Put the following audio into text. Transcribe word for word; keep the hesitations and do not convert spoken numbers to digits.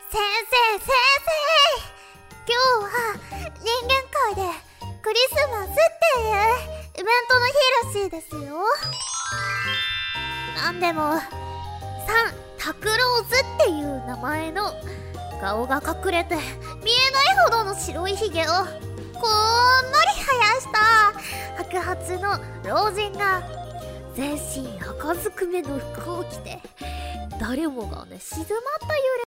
先生先生、今日は人間界でクリスマスっていうイベントの日らしいですよ。なんでもサンタクローズっていう名前の顔が隠れて見えないほどの白いひげをこんもり生やした白髪の老人が全身赤ずくめの服を着て、誰もがね静まった揺れ